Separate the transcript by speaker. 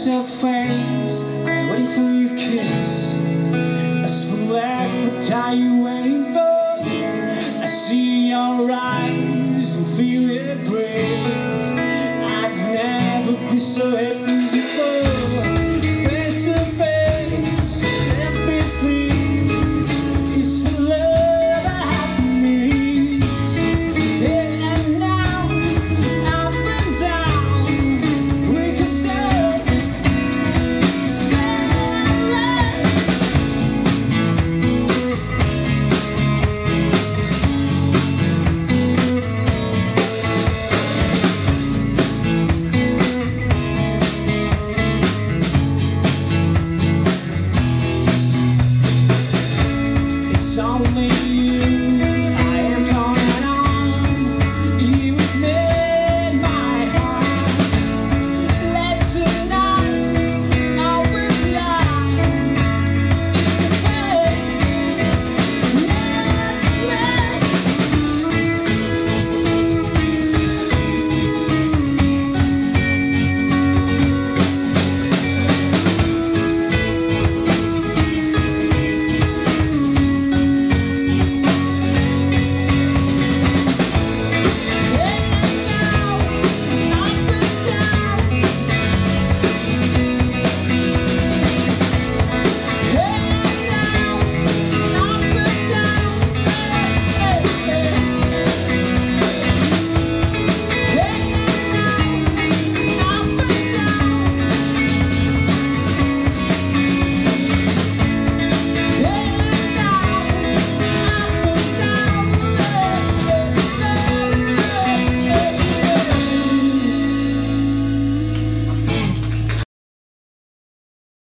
Speaker 1: still face, I'm waiting for your kiss. I swim back, what are you waiting for? I see your eyes and feel it breathe. I've never been so happy.